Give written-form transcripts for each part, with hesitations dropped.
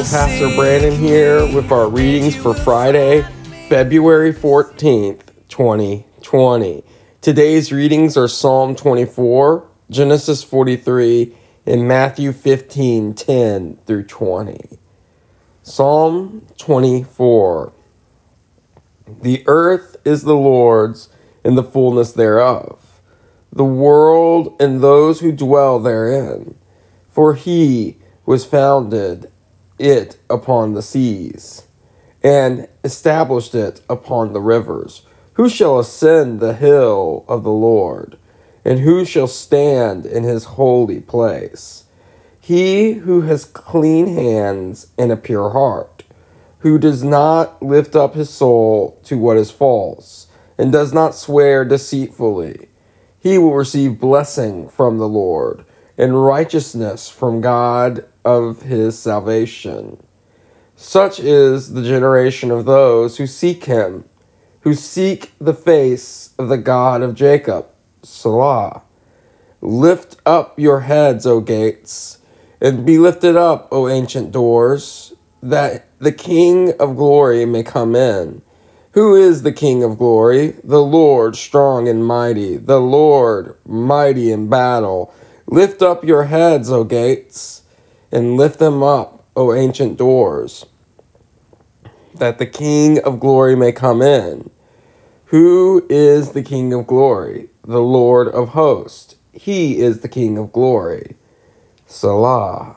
Pastor Brandon here with our readings for Friday, February 14th, 2020. Today's readings are Psalm 24, Genesis 43, and Matthew 15, 10 through 20. Psalm 24. The earth is the Lord's and the fullness thereof, the world and those who dwell therein. For he was founded it upon the seas, and established it upon the rivers. Who shall ascend the hill of the Lord, and who shall stand in his holy place? He who has clean hands and a pure heart, who does not lift up his soul to what is false, and does not swear deceitfully. He will receive blessing from the Lord, and righteousness from God of his salvation. Such is the generation of those who seek him, who seek the face of the God of Jacob. Selah. Lift up your heads, O gates, and be lifted up, O ancient doors, that the King of glory may come in. Who is the King of glory? The Lord strong and mighty, the Lord mighty in battle. Lift up your heads, O gates, and lift them up, O ancient doors, that the King of glory may come in. Who is the King of glory? The Lord of hosts. He is the King of glory. Selah.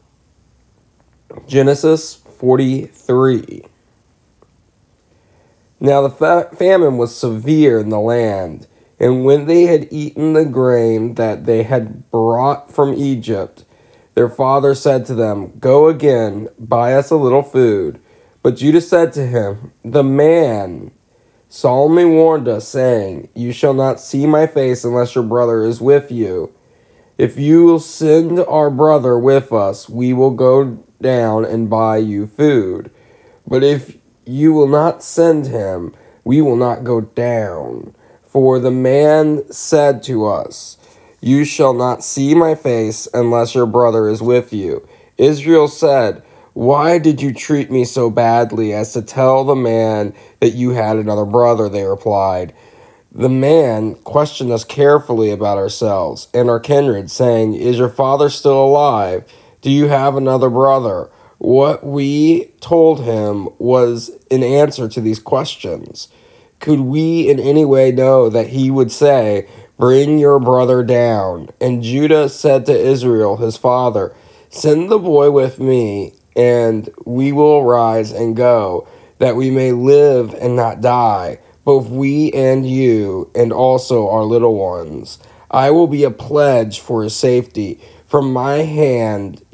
Genesis 43. Now the famine was severe in the land, and when they had eaten the grain that they had brought from Egypt, their father said to them, Go again, buy us a little food. But Judah said to him, The man solemnly warned us, saying, You shall not see my face unless your brother is with you. If you will send our brother with us, we will go down and buy you food. But if you will not send him, we will not go down. For the man said to us, You shall not see my face unless your brother is with you. Israel said, Why did you treat me so badly as to tell the man that you had another brother? They replied. The man questioned us carefully about ourselves and our kindred, saying, Is your father still alive? Do you have another brother? What we told him was in answer to these questions. Could we in any way know that he would say, Bring your brother down? And Judah said to Israel, his father, Send the boy with me, and we will arise and go, that we may live and not die, both we and you, and also our little ones. I will be a pledge for his safety. From my hand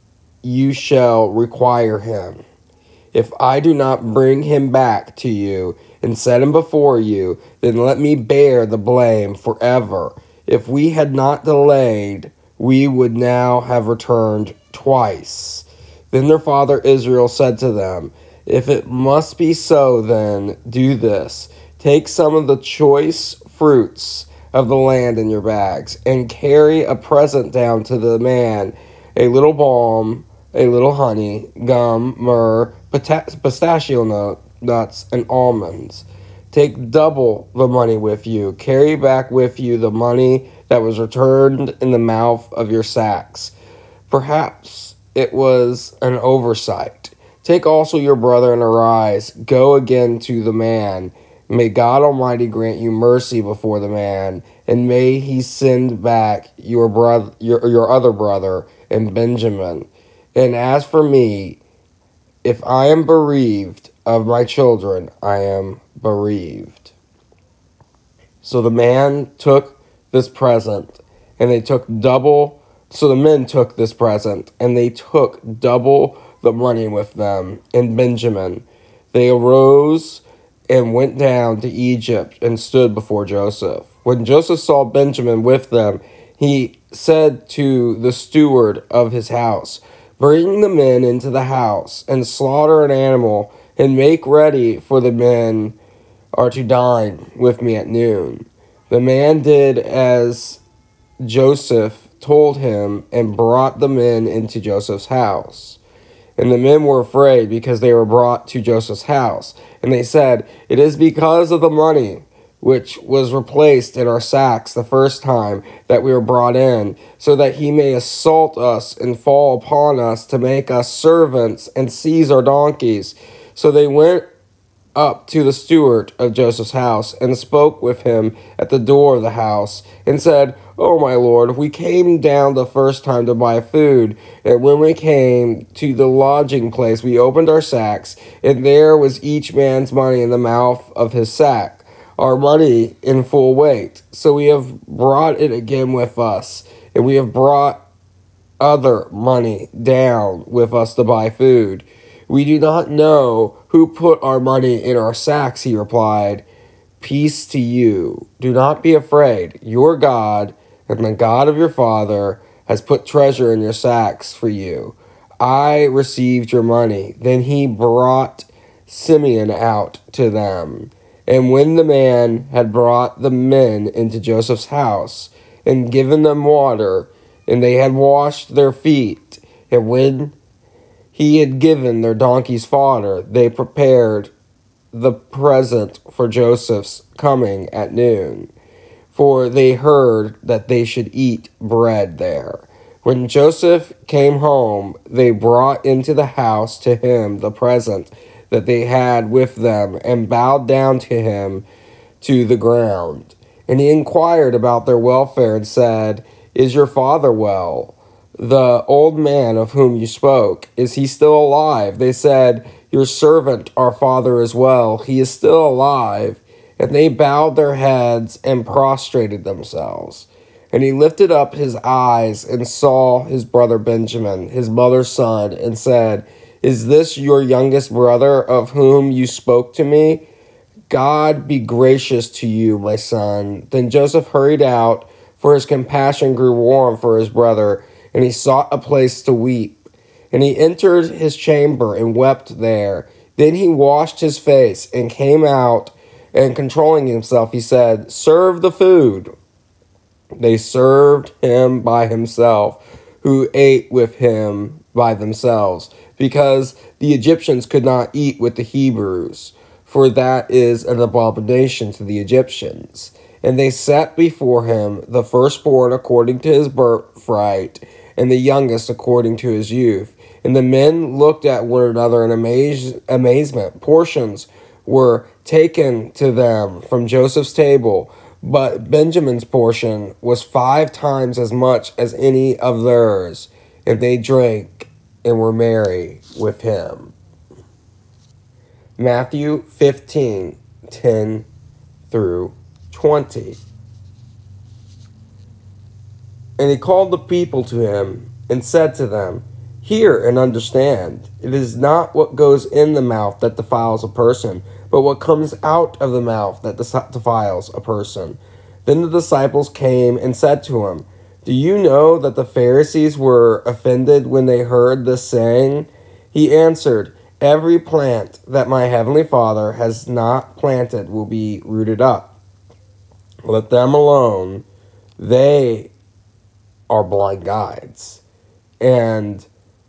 you shall require him. If I do not bring him back to you and set him before you, then let me bear the blame forever. If we had not delayed, we would now have returned twice. Then their father Israel said to them, If it must be so, then do this. Take some of the choice fruits of the land in your bags, and carry a present down to the man, a little balm, a little honey, gum, myrrh, pistachio nuts, and almonds. Take double the money with you. Carry back with you the money that was returned in the mouth of your sacks. Perhaps it was an oversight. Take also your brother and arise. Go again to the man. May God Almighty grant you mercy before the man, and may he send back your other brother and Benjamin. And as for me, if I am bereaved of my children, I am bereaved. So the man took this present, and they took double. So the men took this present, and they took double the money with them in Benjamin. They arose and went down to Egypt and stood before Joseph. When Joseph saw Benjamin with them, he said to the steward of his house, Bring the men into the house, and slaughter an animal, and make ready, for the men are to dine with me at noon. The man did as Joseph told him, and brought the men into Joseph's house. And the men were afraid because they were brought to Joseph's house. And they said, "It is because of the money which was replaced in our sacks the first time that we were brought in, so that he may assault us and fall upon us to make us servants and seize our donkeys." So they went up to the steward of Joseph's house and spoke with him at the door of the house and said, "Oh, my lord, we came down the first time to buy food, and when we came to the lodging place, we opened our sacks, and there was each man's money in the mouth of his sack, our money in full weight. So we have brought it again with us, and we have brought other money down with us to buy food. We do not know who put our money in our sacks," he replied. "Peace to you. Do not be afraid. Your God and the God of your father has put treasure in your sacks for you. I received your money." Then he brought Simeon out to them. And when the man had brought the men into Joseph's house and given them water, and they had washed their feet, and when he had given their donkeys fodder, they prepared the present for Joseph's coming at noon, for they heard that they should eat bread there. When Joseph came home, they brought into the house to him the present that they had with them, and bowed down to him to the ground. And he inquired about their welfare and said, "Is your father well? The old man of whom you spoke, is he still alive?" They said, "Your servant, our father, is well. He is still alive." And they bowed their heads and prostrated themselves. And he lifted up his eyes and saw his brother Benjamin, his mother's son, and said, "Is this your youngest brother of whom you spoke to me? God be gracious to you, my son." Then Joseph hurried out, for his compassion grew warm for his brother, and he sought a place to weep. And he entered his chamber and wept there. Then he washed his face and came out, and controlling himself, he said, "Serve the food." They served him by himself, who ate with him by themselves, because the Egyptians could not eat with the Hebrews, for that is an abomination to the Egyptians. And they set before him the firstborn according to his birthright, and the youngest according to his youth. And the men looked at one another in amazement. Portions were taken to them from Joseph's table, but Benjamin's portion was 5 times as much as any of theirs. And they drank and were merry with him. Matthew 15:10 through 20. And he called the people to him and said to them, "Hear and understand. It is not what goes in the mouth that defiles a person, but what comes out of the mouth that defiles a person." Then the disciples came and said to him, "Do you know that the Pharisees were offended when they heard this saying?" He answered, "Every plant that my heavenly Father has not planted will be rooted up. Let them alone. They are blind guides. And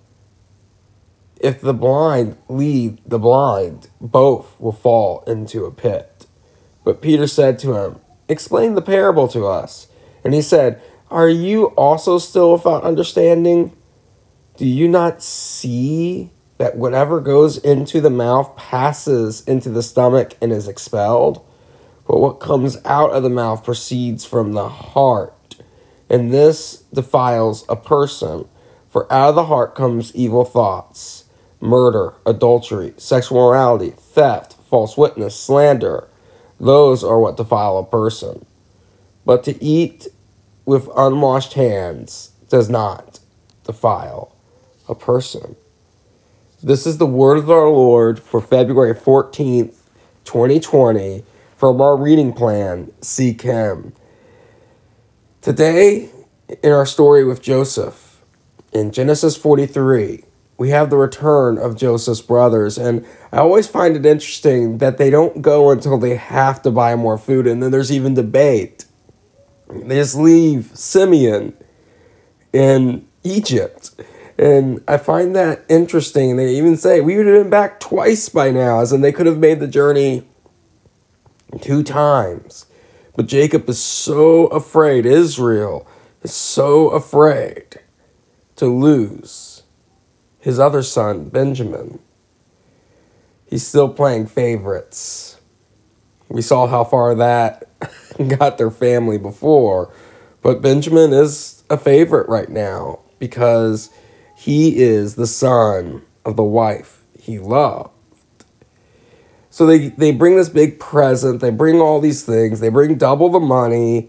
if the blind lead the blind, both will fall into a pit." But Peter said to him, "Explain the parable to us." And he said, "Are you also still without understanding? Do you not see that whatever goes into the mouth passes into the stomach and is expelled? But what comes out of the mouth proceeds from the heart, and this defiles a person. For out of the heart comes evil thoughts, murder, adultery, sexual immorality, theft, false witness, slander. Those are what defile a person. But to eat with unwashed hands does not defile a person." This is the word of our Lord for February 14th, 2020, from our reading plan, Seek Him. Today, in our story with Joseph, in Genesis 43, we have the return of Joseph's brothers, and I always find it interesting that they don't go until they have to buy more food, and then there's even debate. They just leave Simeon in Egypt, And I find that interesting. They even say we would have been back twice by now, as in they could have made the journey 2 times. But Jacob is so afraid, Israel is so afraid to lose his other son, Benjamin. He's still playing favorites. We saw how far that got their family before. But Benjamin is a favorite right now because he is the son of the wife he loved. So they bring this big present. They bring all these things. They bring double the money.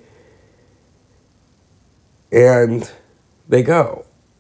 And they go.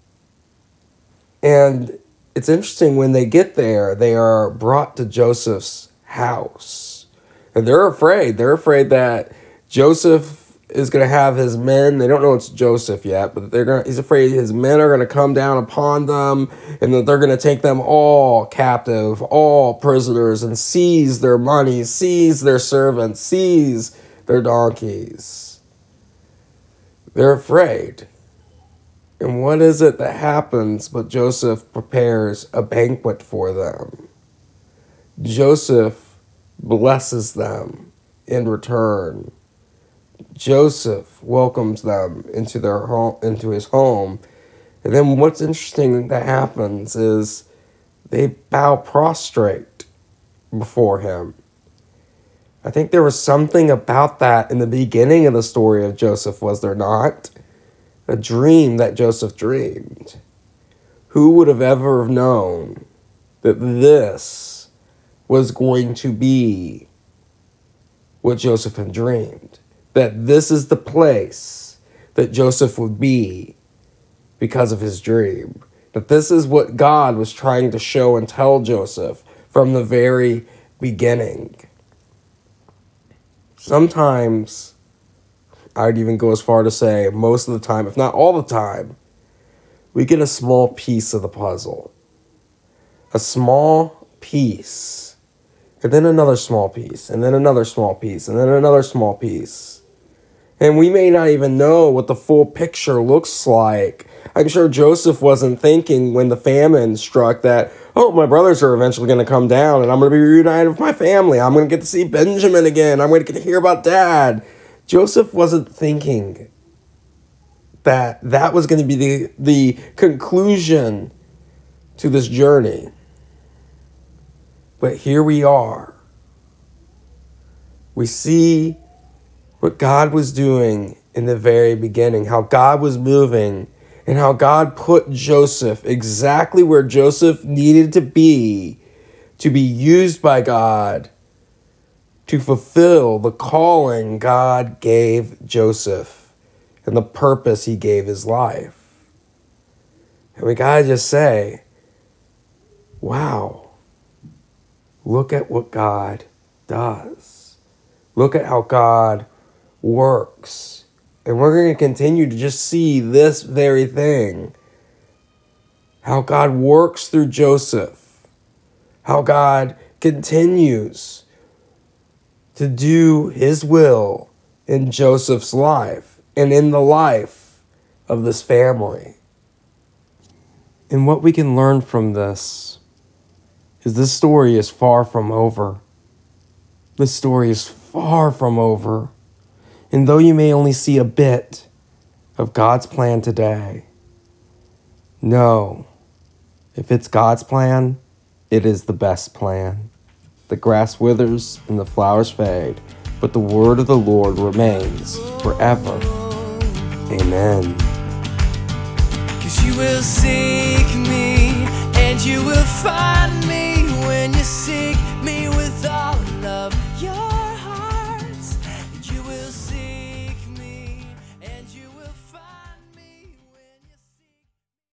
And it's interesting, when they get there, they are brought to Joseph's house. And they're afraid. They're afraid that Joseph is going to have his men. They don't know it's Joseph yet, but he's afraid his men are going to come down upon them and that they're going to take them all captive, all prisoners, and seize their money, seize their servants, seize their donkeys. They're afraid. And what is it that happens but Joseph prepares a banquet for them? Joseph blesses them in return. Joseph welcomes them into their home, into his home. And then what's interesting that happens is they bow prostrate before him. I think there was something about that in the beginning of the story of Joseph, was there not? A dream that Joseph dreamed. Who would have ever known that this was going to be what Joseph had dreamed? That this is the place that Joseph would be because of his dream. That this is what God was trying to show and tell Joseph from the very beginning. Sometimes, I'd even go as far to say most of the time, if not all the time, we get a small piece of the puzzle. A small piece. And then another small piece. And then another small piece. And then another small piece. And we may not even know what the full picture looks like. I'm sure Joseph wasn't thinking when the famine struck that, oh, my brothers are eventually going to come down and I'm going to be reunited with my family. I'm going to get to see Benjamin again. I'm going to get to hear about Dad. Joseph wasn't thinking that that was going to be the conclusion to this journey. But here we are. We see what God was doing in the very beginning, how God was moving, and how God put Joseph exactly where Joseph needed to be used by God to fulfill the calling God gave Joseph and the purpose he gave his life. And we gotta just say, wow, look at what God does. Look at how God works. And we're going to continue to just see this very thing. How God works through Joseph. How God continues to do his will in Joseph's life and in the life of this family. And what we can learn from this is this story is far from over. This story is far from over. And though you may only see a bit of God's plan today, know, if it's God's plan, it is the best plan. The grass withers and the flowers fade, but the word of the Lord remains forever. Amen. 'Cause you will seek me, and you will find me when you seek